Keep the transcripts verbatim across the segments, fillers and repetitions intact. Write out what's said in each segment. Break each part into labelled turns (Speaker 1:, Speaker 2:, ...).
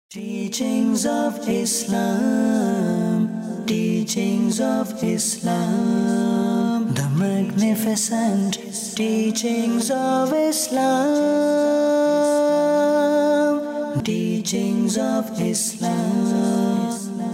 Speaker 1: Teachings of Islam, teachings of Islam, the magnificent teachings of Islam, teachings of Islam.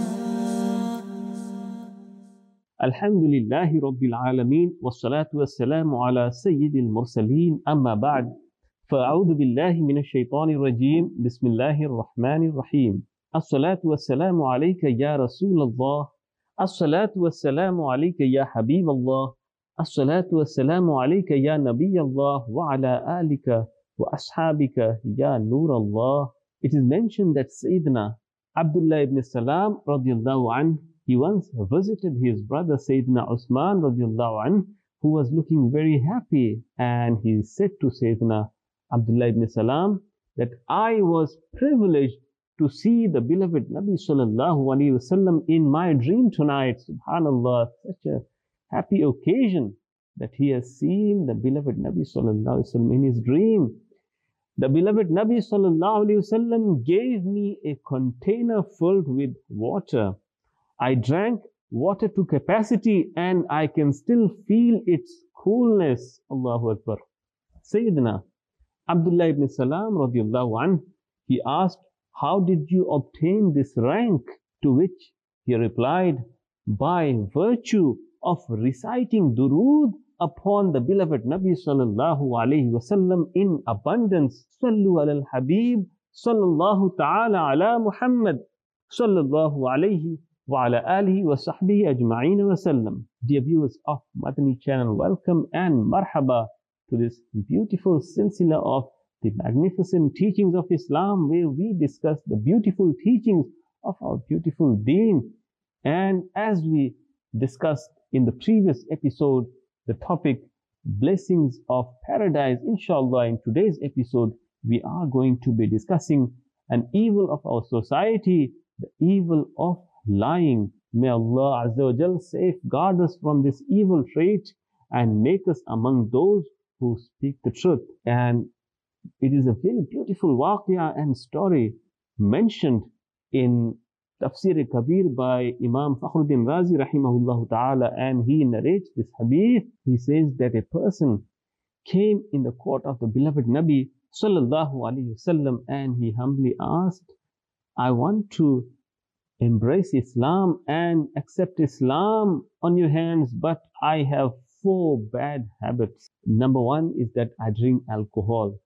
Speaker 2: Alhamdulillahi Rabbil Alameen, wassalatu wassalamu ala Sayyidil Mursaleen, amma ba'd. فأعوذ بالله من الشيطان الرجيم بسم الله الرحمن الرحيم الصلاة والسلام عليك يا رسول الله الصلاة والسلام عليك يا حبيب الله الصلاة والسلام عليك يا نبي الله وعلى آلك وأصحابك يا نور الله. It is mentioned that Sayyidina Abdullah ibn Salam radiallahu anh, he once visited his brother Sayyidina Usman radiallahu anh, who was looking very happy, and he said to Sayyidina Abdullah ibn Salam that I was privileged to see the beloved Nabi sallallahu alaihi wasallam in my dream tonight. Subhanallah, such a happy occasion that he has seen the beloved Nabi sallallahu alaihi wasallam in his dream. The beloved Nabi sallallahu alaihi wasallam gave me a container filled with water. I drank water to capacity and I can still feel its coolness. Allahu Akbar. Sayyidina Abdullah ibn Salam radiallahu anh, he asked, how did you obtain this rank? To which he replied, by virtue of reciting durood upon the beloved Nabi sallallahu alayhi wasallam in abundance. Sallu ala al-Habib sallallahu ta'ala ala Muhammad sallallahu alayhi wa ala alihi wa sahbihi ajma'een wa sallam. Dear viewers of Madani channel, welcome and marhaba to this beautiful silsila of the magnificent teachings of Islam, where we discuss the beautiful teachings of our beautiful deen. And as we discussed in the previous episode, the topic blessings of paradise, inshallah, in today's episode, we are going to be discussing an evil of our society, the evil of lying. May Allah Azza wa Jal safeguard us from this evil trait and make us among those who speak the truth. And it is a very beautiful waqia and story mentioned in Tafsir Kabir by Imam Fakhruddin Razi rahimahullah ta'ala, and he narrates this hadith. He says that a person came in the court of the beloved Nabi sallallahu alaihi wasallam, and he humbly asked, I want to embrace Islam and accept Islam on your hands, but I have four bad habits. Number one is that I drink alcohol.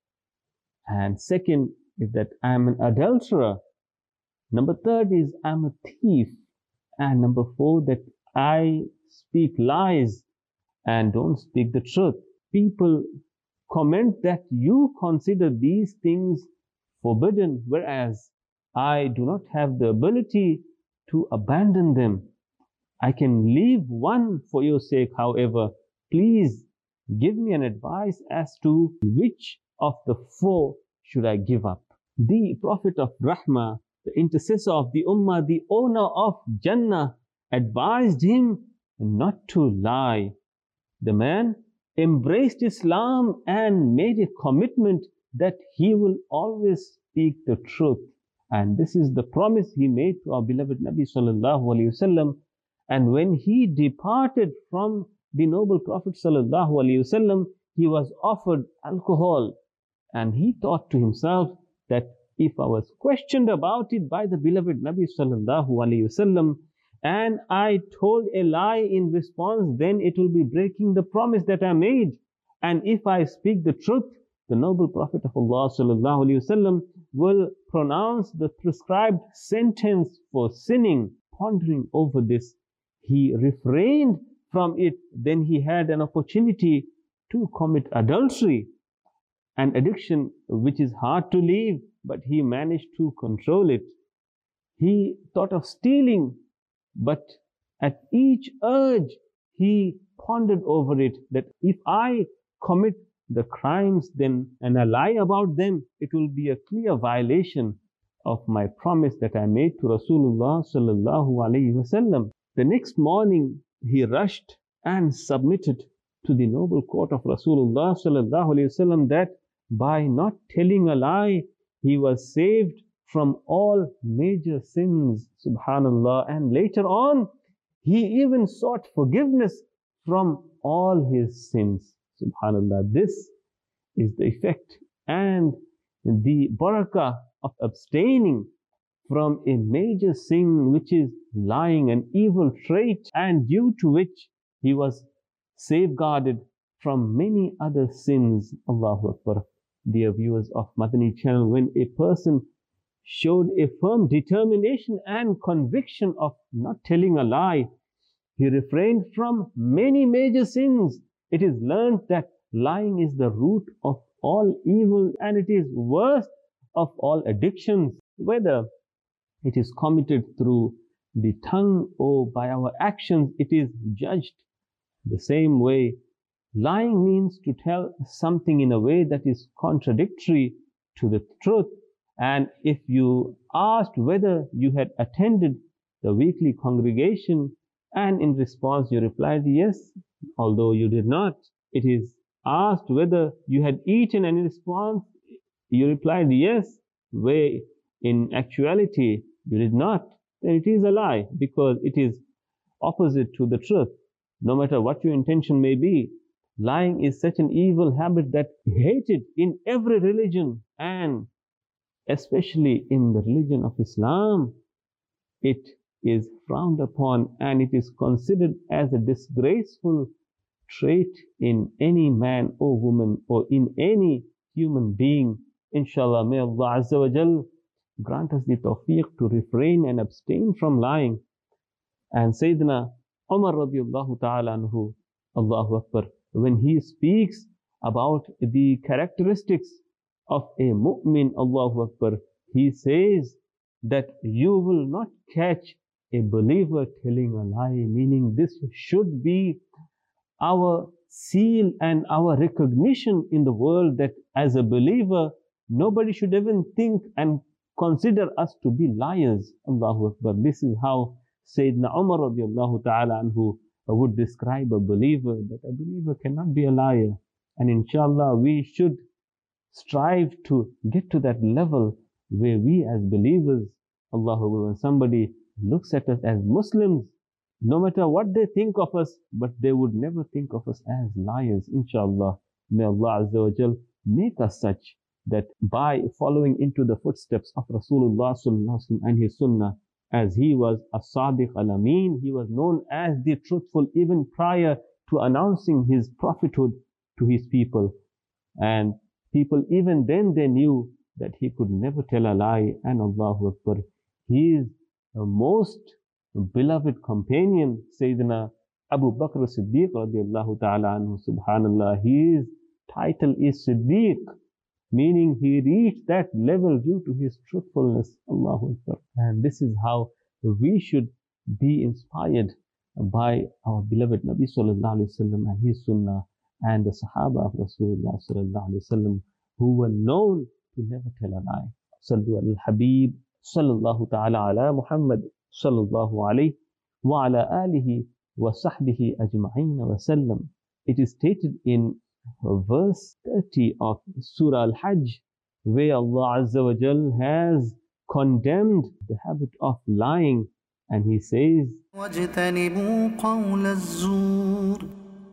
Speaker 2: And second is that I'm an adulterer. Number third is I'm a thief. And number four, that I speak lies and don't speak the truth. People comment that you consider these things forbidden, whereas I do not have the ability to abandon them. I can leave one for your sake, however. Please give me an advice as to which of the four should I give up. The Prophet of Rahmah, the intercessor of the Ummah, the owner of Jannah, advised him not to lie. The man embraced Islam and made a commitment that he will always speak the truth. And this is the promise he made to our beloved Nabi sallallahu alaihi wasallam. And when he departed from the noble Prophet sallallahu alaihi wasallam, he was offered alcohol, and he thought to himself that if I was questioned about it by the beloved Nabi sallallahu alaihi wasallam, and I told a lie in response, then it will be breaking the promise that I made. And if I speak the truth, the noble Prophet of Allah sallallahu alaihi wasallam will pronounce the prescribed sentence for sinning. Pondering over this, he refrained from it. Then he had an opportunity to commit adultery, an addiction which is hard to leave, but he managed to control it. He thought of stealing, but at each urge he pondered over it, that if I commit the crimes then and I lie about them, it will be a clear violation of my promise that I made to Rasulullah sallallahu alaihi wasallam. The next morning he rushed and submitted to the noble court of Rasulullah sallallahu alaihi wasallam that by not telling a lie, he was saved from all major sins, subhanallah. And later on, he even sought forgiveness from all his sins, subhanallah. This is the effect and the barakah of abstaining from a major sin, which is lying, an evil trait, and due to which he was safeguarded from many other sins. Allahu Akbar. Dear viewers of Madani channel, when a person showed a firm determination and conviction of not telling a lie, he refrained from many major sins. It is learned that lying is the root of all evil, and it is worst of all addictions, whether it is committed through the tongue or by our actions, it is judged the same way. Lying means to tell something in a way that is contradictory to the truth. And if you asked whether you had attended the weekly congregation, and in response you replied yes, although you did not, it is asked whether you had eaten, and in response you replied yes, where in actuality you did not, then it is a lie, because it is opposite to the truth, no matter what your intention may be. Lying is such an evil habit that hated in every religion, and especially in the religion of Islam. It is frowned upon, and it is considered as a disgraceful trait in any man or woman or in any human being. Inshallah, may Allah Azza wa Jal grant us the tawfiq to refrain and abstain from lying. And Sayyidina Umar radiallahu ta'ala anhu, Allahu Akbar, when he speaks about the characteristics of a mu'min, Allahu Akbar, he says that you will not catch a believer telling a lie, meaning this should be our seal and our recognition in the world that as a believer, nobody should even think and consider us to be liars. Allahu Akbar. This is how Sayyidina Umar radiallahu ta'ala anhu would describe a believer, that a believer cannot be a liar. And inshallah, we should strive to get to that level where we as believers, Allahu Akbar, when somebody looks at us as Muslims, no matter what they think of us, but they would never think of us as liars. Inshallah, may Allah Azza wa Jal make us such that by following into the footsteps of Rasulullah sallallahu alaihi wasallam and his sunnah, as he was a Sadiq al-Amin, he was known as the truthful even prior to announcing his prophethood to his people. And people even then, they knew that he could never tell a lie. And Allahu Akbar, he is the most beloved companion, Sayyidina Abu Bakr as-Siddiq radiallahu ta'ala anhu, subhanallah. His title is Siddiq, meaning he reached that level due to his truthfulness. Allahu Akbar. And this is how we should be inspired by our beloved Nabi sallallahu alaihi wasallam and his sunnah and the Sahaba of Rasulullah sallallahu alaihi wasallam, who were known to never tell a lie. Sallu al Habib sallallahu ta'ala ala Muhammad sallallahu alayhi wa ala alihi wa sahbihi ajma'in wa sallam. It is stated in verse thirty of Surah Al-Hajj, where Allah Azza wa Jal has condemned the habit of lying, and He says,
Speaker 1: وَاجْتَنِبُوا قَوْلَ الزُّورِ,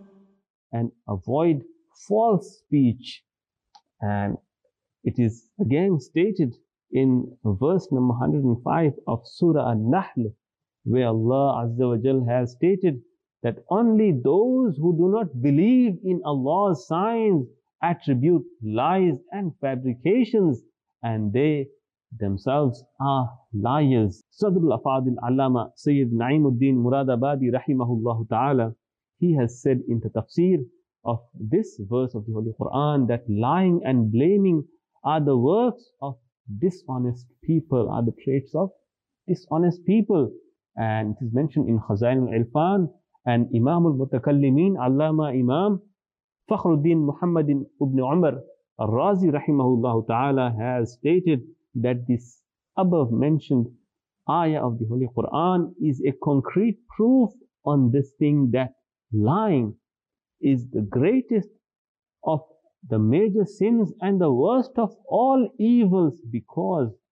Speaker 2: and avoid false speech. And it is again stated in verse number one hundred five of Surah An-Nahl, where Allah Azza wa Jal has stated that only those who do not believe in Allah's signs attribute lies and fabrications, and they themselves are liars. Sadrul Afadil Allama Sayyid Na'imuddin Muradabadi rahimahullah ta'ala, he has said in the tafsir of this verse of the Holy Quran that lying and blaming are the works of dishonest people, are the traits of dishonest people. And it is mentioned in Khazain al-Irfan, and Imam al-Mutakallimin, Allama Imam Fakhruddin Muhammadin ibn Umar al-Razi rahimahullah ta'ala has stated that this above mentioned ayah of the Holy Quran is a concrete proof on this thing, that lying is the greatest of the major sins and the worst of all evils, because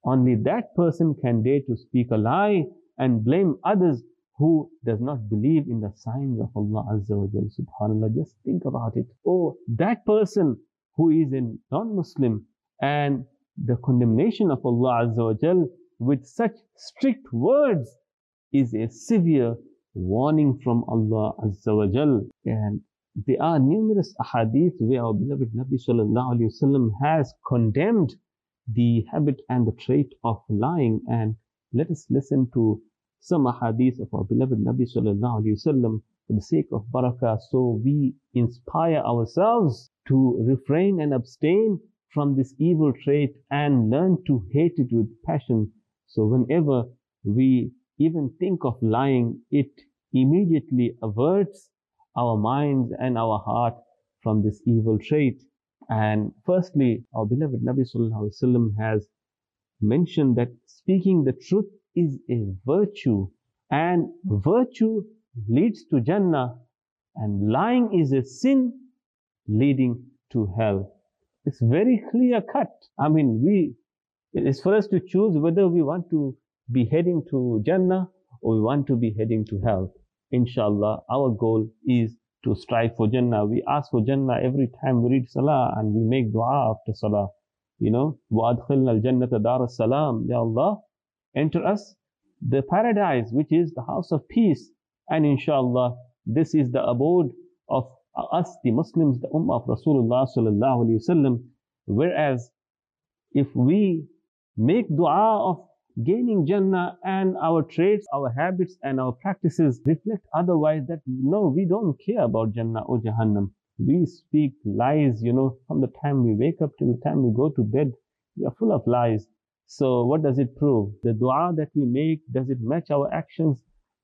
Speaker 2: Only that person can dare to speak a lie and blame others who does not believe in the signs of Allah Azza wa Jal. Subhanallah, just think about it. Oh, that person who is a non-Muslim, and the condemnation of Allah Azza wa Jal with such strict words is a severe warning from Allah Azza wa Jal. And there are numerous ahadith where our beloved Nabi Sallallahu Alaihi Wasallam has condemned the habit and the trait of lying. And let us listen to some ahadith of our beloved Nabi Sallallahu Alaihi Wasallam for the sake of barakah, so we inspire ourselves to refrain and abstain from this evil trait and learn to hate it with passion. So whenever we even think of lying, it immediately averts our minds and our heart from this evil trait. And firstly, our beloved Nabi Sallallahu Alaihi Wasallam has mentioned that speaking the truth is a virtue, and virtue leads to Jannah, and lying is a sin leading to hell. It's very clear cut. I mean, we, it's for us to choose whether we want to be heading to Jannah or we want to be heading to hell. Inshallah, our goal is to strive for Jannah. We ask for Jannah every time we read Salah, and we make dua after Salah. You know, وَأَدْخِلْنَا الْجَنَّةَ دَارَ السَّلَامِ. Ya Allah, enter us the paradise, which is the house of peace. And inshallah, this is the abode of us, the Muslims, the Ummah of Rasulullah Sallallahu Alaihi Wasallam. Whereas, if we make dua of gaining Jannah and our traits, our habits and our practices reflect otherwise, that no, we don't care about Jannah or Jahannam. We speak lies, you know, from the time we wake up till the time we go to bed, we are full of lies. So what does it prove? The dua that we make, does it match our actions?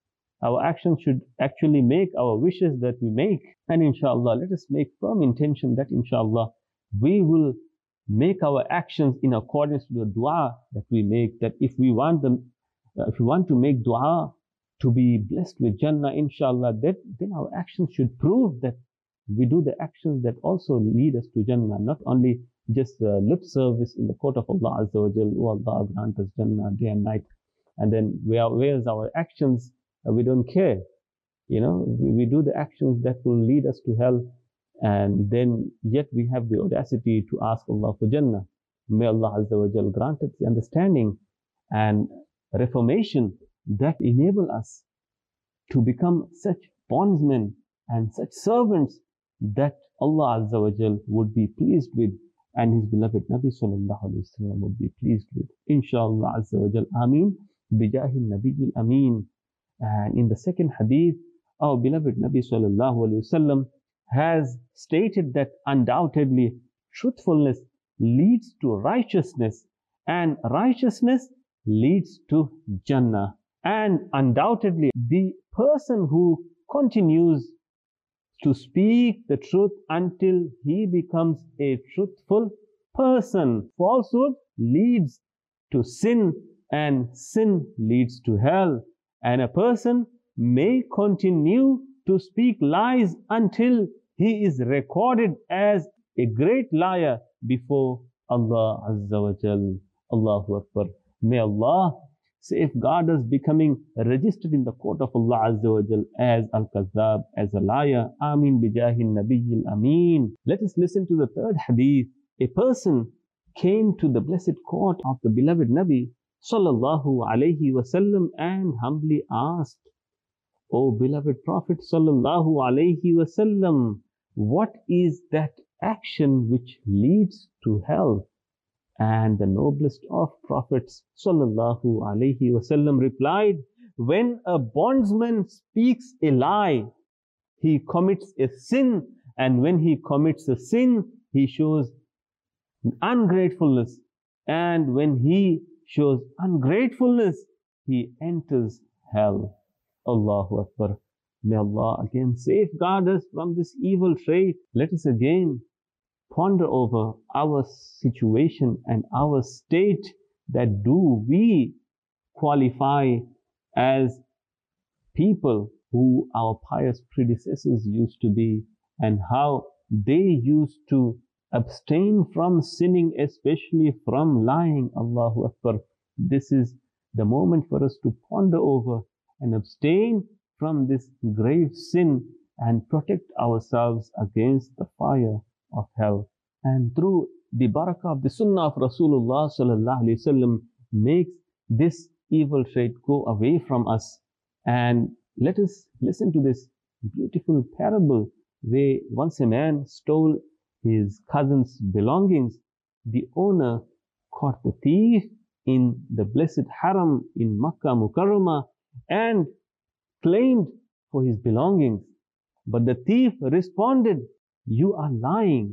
Speaker 2: Our actions should actually make our wishes that we make. And inshallah, let us make firm intention that inshallah, we will make our actions in accordance to the dua that we make. That if we want them, uh, if we want to make dua to be blessed with Jannah, inshallah, that then our actions should prove that we do the actions that also lead us to Jannah, not only just uh, lip service in the court of Allah Azza wa Jal. Oh Allah, grant us Jannah day and night. And then where, where's our actions? Uh, we don't care. You know, we, we do the actions that will lead us to hell. And then yet we have the audacity to ask Allah for Jannah. May Allah Azza wa Jal grant us the understanding and reformation that enable us to become such bondsmen and such servants that Allah Azza wa Jal would be pleased with, and His beloved Nabi Sallallahu Alaihi Wasallam would be pleased with. Inshallah Azza wa Jal. Ameen. Bijahi Nabiyil Ameen. And in the second hadith, our beloved Nabi Sallallahu Alaihi Wasallam has stated that undoubtedly truthfulness leads to righteousness, and righteousness leads to Jannah. And undoubtedly the person who continues to speak the truth until he becomes a truthful person, falsehood leads to sin, and sin leads to hell. And a person may continue to speak lies until he is recorded as a great liar before Allah Azza wa Jal. Allahu Akbar. May Allah safeguard us becoming registered in the court of Allah Azza wa Jal as Al-Kazzab, as a liar. Ameen bijahin Nabiyil Ameen. Let us listen to the third hadith. A person came to the blessed court of the beloved Nabi Sallallahu Alaihi Wasallam and humbly asked, O beloved Prophet Sallallahu Alaihi Wasallam, what is that action which leads to hell? And the noblest of prophets Sallallahu Alaihi Wasallam replied, when a bondsman speaks a lie, he commits a sin, and when he commits a sin, he shows ungratefulness, and when he shows ungratefulness, he enters hell. Allahu Akbar. May Allah again safeguard us from this evil trait. Let us again ponder over our situation and our state, that do we qualify as people who our pious predecessors used to be, and how they used to abstain from sinning, especially from lying. Allahu Akbar. this is the moment for us to ponder over and abstain from this grave sin and protect ourselves against the fire of hell. And through the barakah of the sunnah of Rasulullah sallallahu alaihi wasallam, makes this evil trait go away from us. And let us listen to this beautiful parable where once a man stole his cousin's belongings. The owner caught the thief in the blessed haram in Makkah Mukarramah and claimed for his belongings. But the thief responded, "You are lying."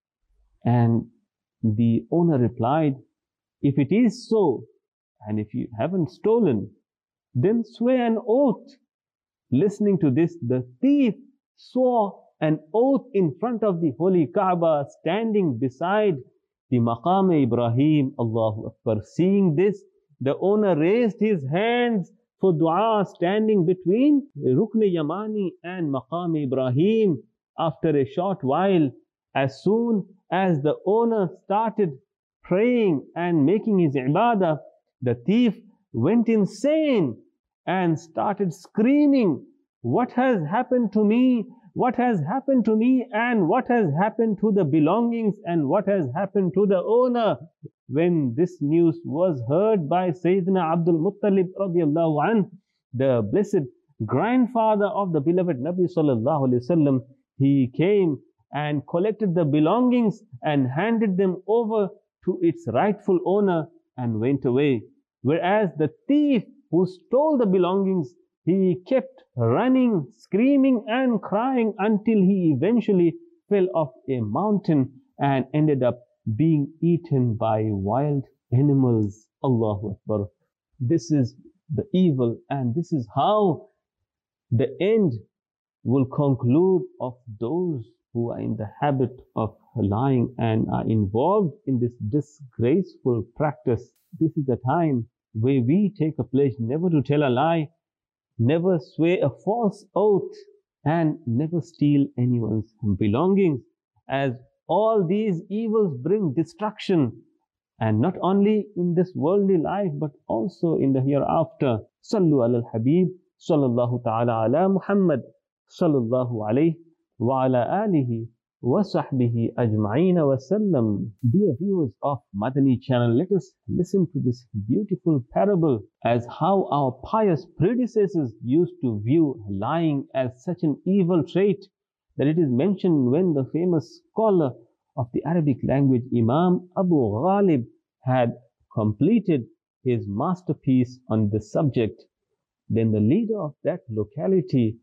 Speaker 2: And the owner replied, "If it is so, and if you haven't stolen, then swear an oath." Listening to this, the thief swore an oath in front of the holy Kaaba, standing beside the Maqam Ibrahim. Allahu Akbar. Seeing this, the owner raised his hands for dua, standing between Rukn Yamani and Maqam Ibrahim. After a short while, as soon as the owner started praying and making his ibadah, the thief went insane and started screaming, "What has happened to me? What has happened to me? And what has happened to the belongings? And what has happened to the owner?" When this news was heard by Sayyidina Abdul Muttalib radiallahu anh, the blessed grandfather of the beloved Nabi sallallahu alaihi wasallam, he came and collected the belongings and handed them over to its rightful owner and went away. Whereas the thief who stole the belongings, he kept running, screaming and crying until he eventually fell off a mountain and ended up being eaten by wild animals. Allahu Akbar. This is the evil, and this is how the end will conclude of those who are in the habit of lying and are involved in this disgraceful practice. This is the time where we take a pledge never to tell a lie, never swear a false oath, and never steal anyone's belongings, as all these evils bring destruction, and not only in this worldly life but also in the hereafter. Sallu ala al-Habib, sallallahu ta'ala ala Muhammad, sallallahu alayhi wa ala alihi wa sahbihi ajma'ina wa sallam. Dear viewers of Madani channel, let us listen to this beautiful parable as how our pious predecessors used to view lying as such an evil trait that it is mentioned when the famous scholar of the Arabic language, Imam Abu Ghalib, had completed his masterpiece on this subject. Then the leader of that locality,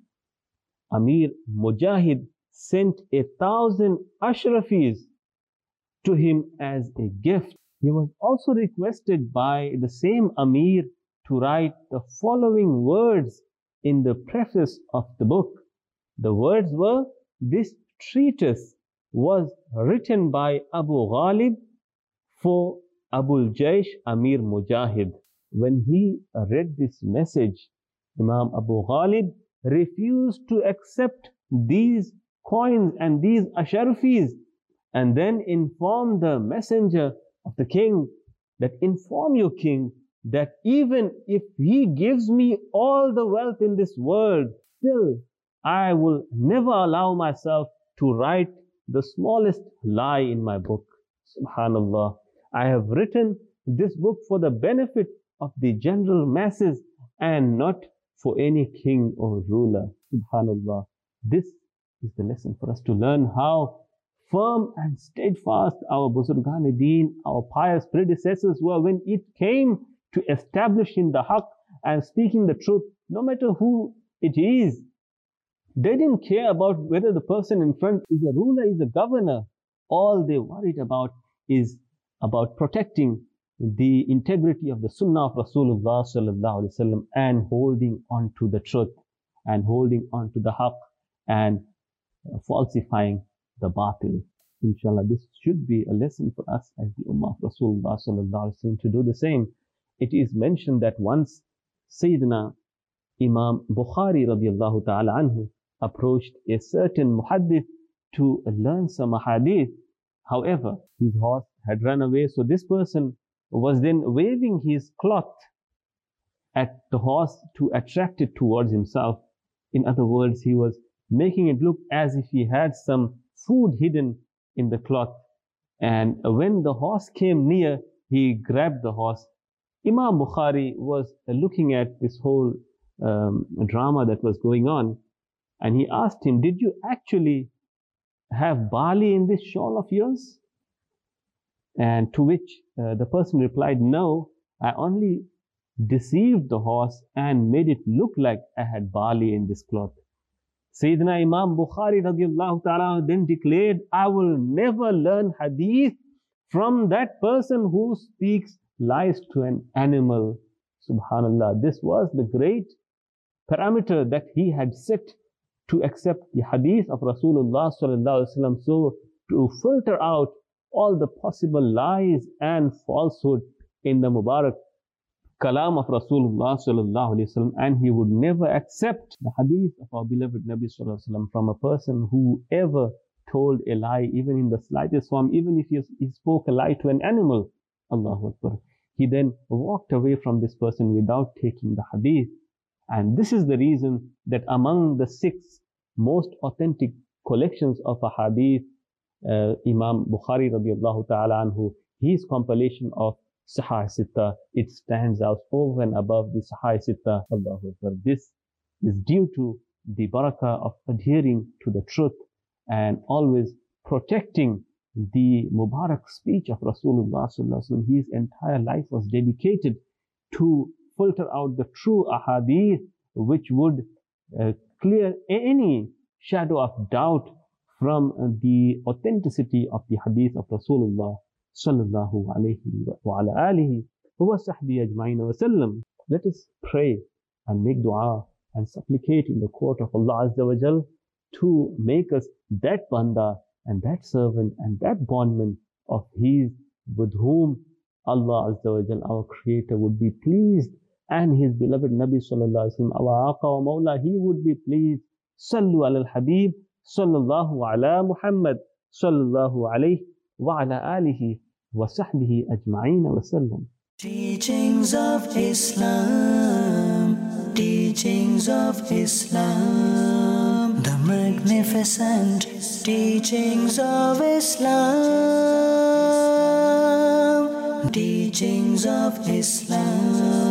Speaker 2: Amir Mujahid, sent a thousand ashrafis to him as a gift. He was also requested by the same Amir to write the following words in the preface of the book. The words were, "This treatise was written by Abu Ghalib for Abul Jaysh Amir Mujahid." When he read this message, Imam Abu Ghalib refused to accept these coins and these asharfis, and then informed the messenger of the king that, "Inform your king that even if he gives me all the wealth in this world, still I will never allow myself to write the smallest lie in my book." Subhanallah. I have written this book for the benefit of the general masses and not for any king or ruler. Subhanallah. This is the lesson for us to learn how firm and steadfast our Buzurgan-e-Deen, our pious predecessors were when it came to establishing the haqq and speaking the truth, no matter who it is. They didn't care about whether the person in front is a ruler, is a governor. All they worried about is about protecting the integrity of the Sunnah of Rasulullah sallallahu alaihi wasallam and holding on to the truth and holding on to the haqq and falsifying the batil. Inshallah, this should be a lesson for us as the Ummah of Rasulullah sallallahu alaihi wasallam to do the same. It is mentioned that once Sayyidina Imam Bukhari radiallahu ta'ala anhu approached a certain muhaddith to learn some hadith. However, his horse had run away, so this person was then waving his cloth at the horse to attract it towards himself. In other words, he was making it look as if he had some food hidden in the cloth. And when the horse came near, he grabbed the horse. Imam Bukhari was looking at this whole um, drama that was going on, and he asked him, "Did you actually have barley in this shawl of yours?" And to which uh, the person replied, "No, I only deceived the horse and made it look like I had barley in this cloth." Sayyidina Imam Bukhari radiallahu ta'ala then declared, "I will never learn hadith from that person who speaks lies to an animal." Subhanallah, this was the great parameter that he had set to accept the hadith of Rasulullah sallallahu alaihi wasallam, so to filter out all the possible lies and falsehood in the Mubarak kalam of Rasulullah sallallahu alaihi wasallam, and he would never accept the hadith of our beloved Nabi sallallahu alaihi wasallam from a person who ever told a lie, even in the slightest form, even if he, he spoke a lie to an animal. Allahu Akbar. He then walked away from this person without taking the hadith. And this is the reason that among the six most authentic collections of a hadith, uh, Imam Bukhari radiallahu ta'ala anhu, his compilation of Sahih Sitta, it stands out over and above the Sahih Sitta. Allahu Akbar. This is due to the barakah of adhering to the truth and always protecting the Mubarak speech of Rasulullah sallallahu alaihi wasallam. His entire life was dedicated to filter out the true ahadith, which would uh, clear any shadow of doubt from uh, the authenticity of the hadith of Rasulullah sallallahu alaihi wa ala alihi wa sahbihi ajma'in wa sallam. Let us pray and make dua and supplicate in the court of Allah Azza wa Jal to make us that banda and that servant and that bondman of His with whom Allah Azza wa Jal, our Creator, would be pleased, and His beloved Nabi sallallahu alaihi wasallam, our Aqa wa Mawla, He would be pleased. Sallu ala al-Habib sallallahu ala Muhammad sallallahu alayhi wa ala alihi wa sahbihi ajma'in wa sallam.
Speaker 1: Teachings of Islam, teachings of Islam, the magnificent teachings of Islam, teachings of Islam.